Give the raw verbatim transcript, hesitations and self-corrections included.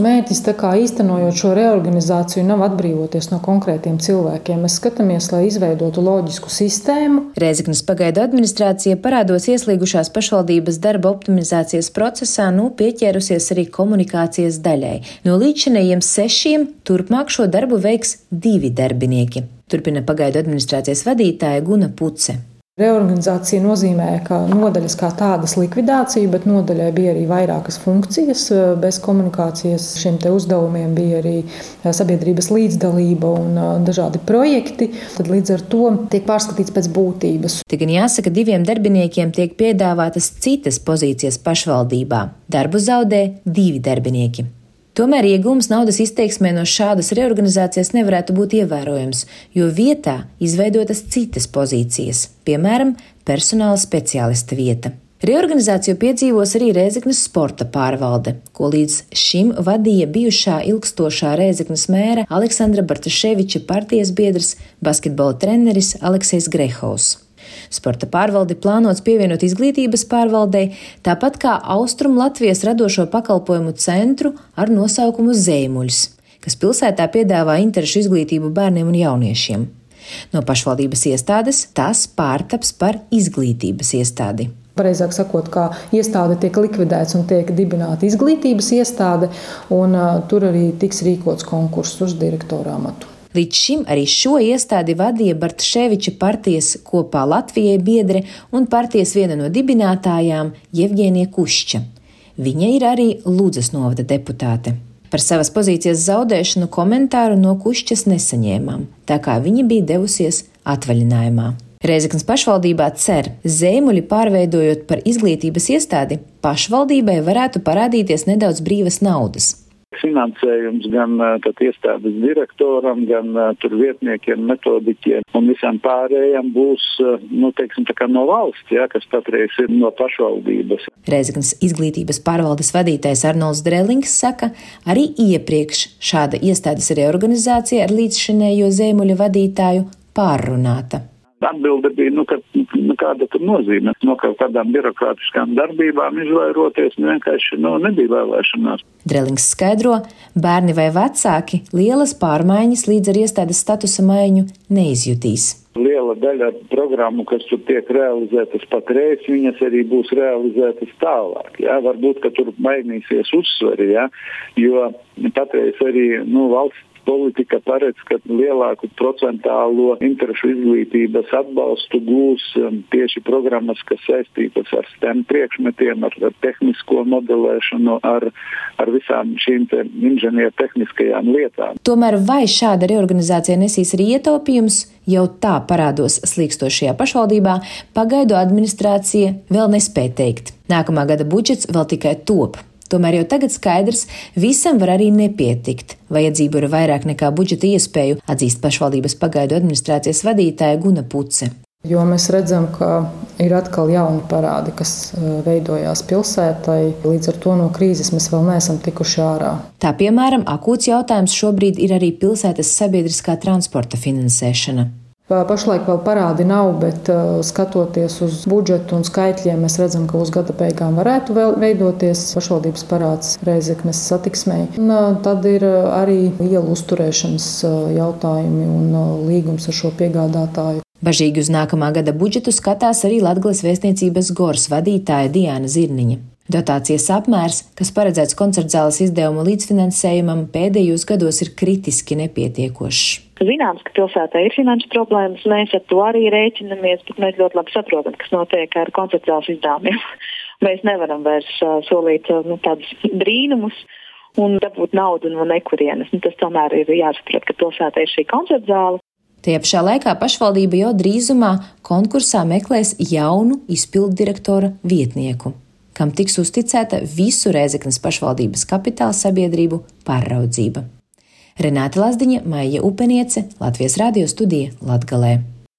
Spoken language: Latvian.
Mērķis tā kā īstenojot šo reorganizāciju nav atbrīvoties no konkrētiem cilvēkiem. Mēs skatāmies, lai izveidotu loģisku sistēmu. Rēzeknes pagaidu administrācija parādos ieslīgušās pašvaldības darba optimizācijas procesā nu pieķērusies arī komunikācijas daļai. No līdzinējiem sešiem turpmāk šo darbu veiks divi darbinieki. Turpina pagaidu administrācijas vadītāja Guna Puce. Reorganizācija nozīmē, ka nodaļas kā tādas likvidācija, bet nodaļai bija arī vairākas funkcijas. Bez komunikācijas šiem te uzdevumiem bija arī sabiedrības līdzdalība un dažādi projekti. Tad līdz ar to tiek pārskatīts pēc būtības. Tik gan jāsaka, diviem darbiniekiem tiek piedāvātas citas pozīcijas pašvaldībā. Darbu zaudē divi darbinieki. Tomēr iegūms naudas izteiksmē no šādas reorganizācijas nevarētu būt ievērojams, jo vietā izveidotas citas pozīcijas, piemēram, personāla speciālista vieta. Reorganizāciju piedzīvos arī Rēzeknes sporta pārvalde, ko līdz šim vadīja bijušā ilgstošā Rēzeknes mēra Aleksandra Bartaševiča partijas biedrs, basketbola treneris Aleksejs Grehovs. Sporta pārvaldi plānots pievienot izglītības pārvaldei, tāpat kā Austrum Latvijas radošo pakalpojumu centru ar nosaukumu Zēmuļs, kas pilsētā piedāvā interešu izglītību bērniem un jauniešiem. No pašvaldības iestādes tas pārtaps par izglītības iestādi. Pareizāk sakot, kā iestāde tiek likvidēts un tiek dibināta izglītības iestāde, un uh, tur arī tiks rīkots konkurss uz direktora amatu. Līdz šim arī šo iestādi vadīja Bartaševiča partijas Kopā Latvijai biedre un partijas viena no dibinātājām Jevģēnija Kušča. Viņa ir arī Ludzas novada deputāte. Par savas pozīcijas zaudēšanu komentāru no Kuščas nesaņēmām, tā kā viņa bija devusies atvaļinājumā. Rēzeknes pašvaldībā cer, Zēmuļi pārveidojot par izglītības iestādi, pašvaldībai varētu parādīties nedaudz brīvas naudas. Finansējums gan tad iestādes direktoram, gan tur vietniekiem, metodiķiem un visām pārējām būs, nu, teiksim, tā kā no valsts, ja, kas patreiz ir no pašvaldības. Rēzeknes izglītības pārvaldes vadītājs Arnolds Drelings saka, arī iepriekš šāda iestādes reorganizācija ar līdzšinējo Zēmuļa vadītāju pārrunāta. Atbilde bija, nu, ka, nu, kāda tur nozīme. No kaut kādām birokrātiskām darbībām izvairoties, nu, vienkārši nu, nebija vēlēšanās. Drelings skaidro, bērni vai vecāki lielas pārmaiņas līdz ar iestādes statusa maiņu neizjutīs. Liela daļa programmu, kas tur tiek realizētas patreiz, viņas arī būs realizētas tālāk. Jā. Varbūt, ka tur mainīsies uzsvari, jā, jo patreiz arī nu, valsts politika paredz, ka lielāku procentālo interešu izglītības atbalstu gūs tieši programmas, kas saistītas ar STEM priekšmetiem, ar, ar tehnisko modelēšanu, ar, ar visām šīm te inženieru tehniskajām lietām. Tomēr vai šāda reorganizācija nesīs arī ietaupījums, jau tā parādos slīkstošajā pašvaldībā, pagaidu administrācija vēl nespēja teikt. Nākamā gada budžets vēl tikai top. Tomēr jau tagad skaidrs, visam var arī nepietikt. Vajadzību ir vairāk nekā budžeta iespēju, atzīst pašvaldības pagaidu administrācijas vadītāja Guna Puce. Jo mēs redzam, ka ir atkal jauni parādi, kas veidojās pilsētai. Līdz ar to no krīzes mēs vēl neesam tikuši ārā. Tā piemēram, akūts jautājums šobrīd ir arī pilsētas sabiedriskā transporta finansēšana. Pašlaik vēl parādi nav, bet skatoties uz budžetu un skaitļiem, mēs redzam, ka uz gada beigām varētu vēl veidoties pašvaldības parāds Rēzeknes satiksmei. Un tad ir arī ielu uzturēšanas jautājumi un līgums ar šo piegādātāju. Bažīgi uz nākamā gada budžetu skatās arī Latgales vēstniecības Gors vadītāja Diāna Zirniņa. Dotācijas apmērs, kas paredzēts koncertzāles izdevumu līdzfinansējumam, pēdējos gados ir kritiski nepietiekošs. Zināms, ka pilsētā ir finanšu problēmas, mēs ar to arī rēķinamies, bet mēs ļoti labi saprotam, kas notiek ar koncertzāles izdevumiem. Mēs nevaram vairs uh, solīt uh, nu, tādus brīnumus un dabūt naudu no nekurienes. Nu, tas tomēr ir jāsaprot, ka pilsētā ir šī koncertzāle. Tajā pašā laikā pašvaldība jau drīzumā konkursā meklēs jaunu izpilddirektora vietnieku, kam tiks uzticēta visu Rēzeknes pašvaldības kapitāla sabiedrību pārraudzība. Renāte Lazdiņa, Maija Upeniece, Latvijas radio studija Latgalē.